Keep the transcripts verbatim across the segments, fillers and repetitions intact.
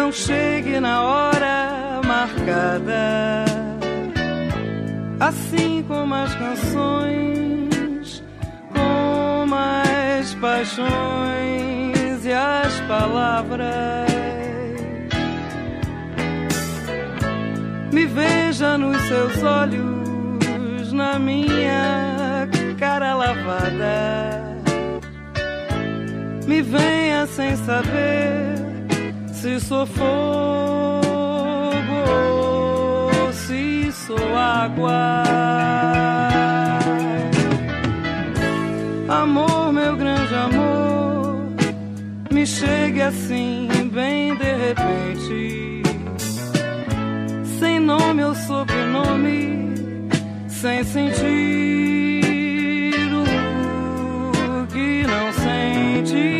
não chegue na hora marcada, assim como as canções, como as paixões e as palavras. Me veja nos seus olhos, na minha cara lavada. Me venha sem saber se sou fogo ou se sou água. Amor, meu grande amor, me chegue assim bem de repente, sem nome ou sobrenome, sem sentir o que não sente.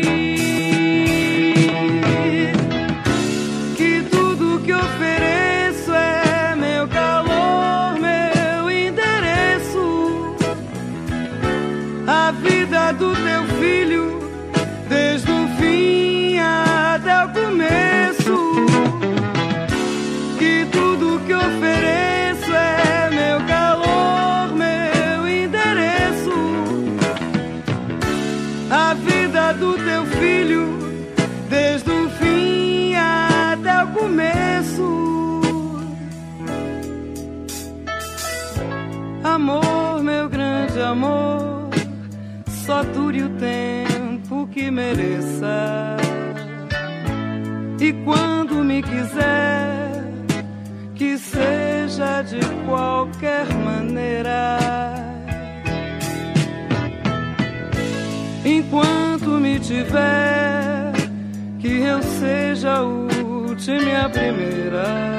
Que tudo que ofereço é meu calor, meu endereço, a vida do teu filho, desde o fim até o começo. Que tudo que ofereço é meu calor, meu endereço, a vida do teu filho, desde o fim até o começo. Amor, meu grande amor, só dure o tempo que mereça, e quando me quiser, que seja de qualquer maneira. Enquanto me tiver, que eu seja a última e a primeira.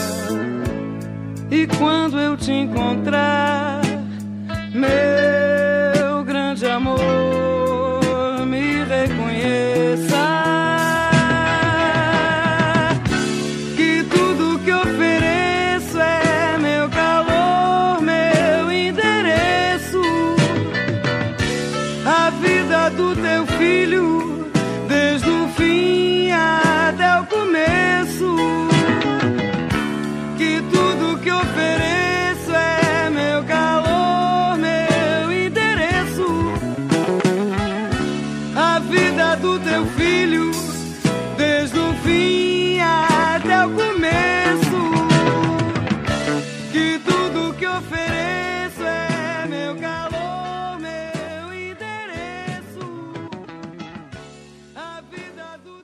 E quando eu te encontrar, meu grande amor, me reconheça. Que tudo que ofereço é meu calor, meu endereço, a vida do teu filho, desde o fim até o começo. Que tudo que ofereço é meu calor, meu endereço, a vida do teu filho, desde o fim até o começo. Que tudo que ofereço